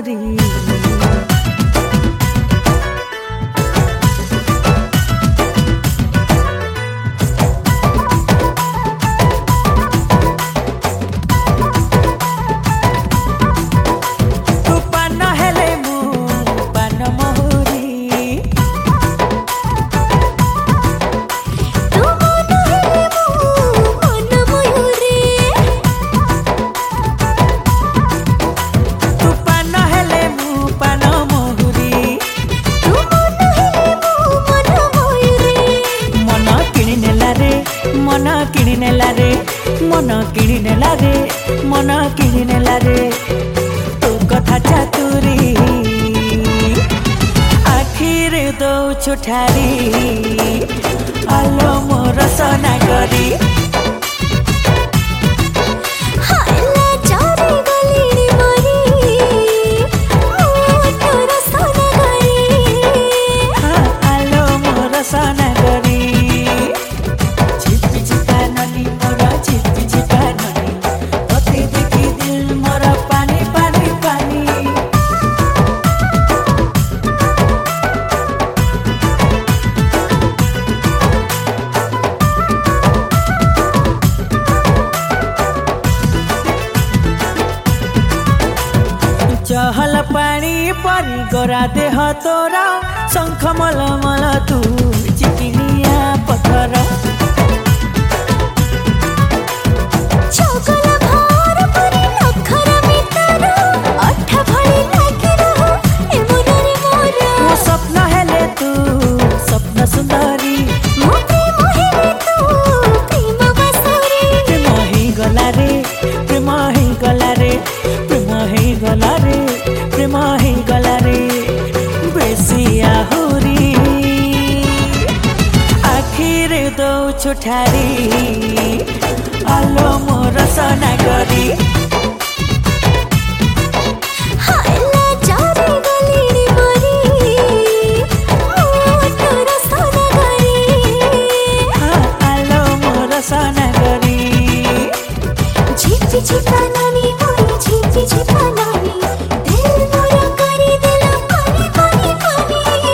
करी मन किणी नेला रे तू कथा चातुरी आखिरे दौछु ठारी आलो मोर सना करी चहल पानी परी गोरा देह तोरा शंख मल मल तू चिकिनिया पथर स्वप्न हेले तू स्वप्न सुंदरी प्रेम ही गला रे प्रेम ही गला रे प्रेम ही गला रे प्रेम ही गला रे बेसी आहुरी आखिरे दौछु ठारी आलो मोर सना करी सना करी झिपी झिपा नानी मोरी झिपी झिपा नानी दिल मोरा करी दिल पानी पानी पानी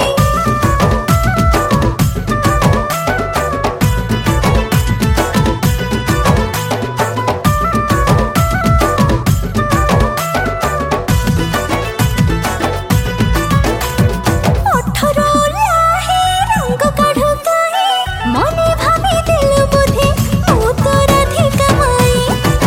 अठरो लाही रंग काढू काहे मने भाबी दिल बुधे मो तोर अधिका माई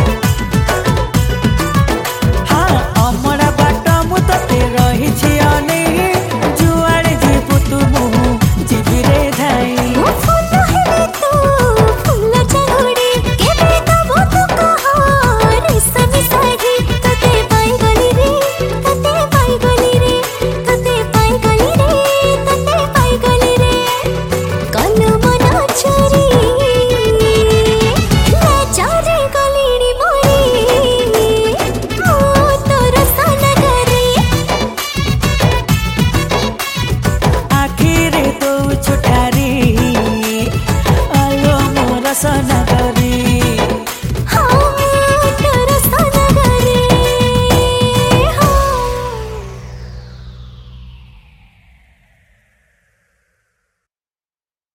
हाँ अमरा बाट मु तते रही छी अने जुआड़े जीवु तू मुहु जीवी रे धाई ओ फूल हेले तू फूल चढ़ोड़ी केबे दबो तू कहा रेशमी साड़ी तते पाई गली रे तते पाई गली रे तते पाई गली रे तते पाई गली रे कल मना चोरी ला चारे गलीनी मोरी ओ तोर सना करे आखिरे दौछु ठारी आलो मोर सना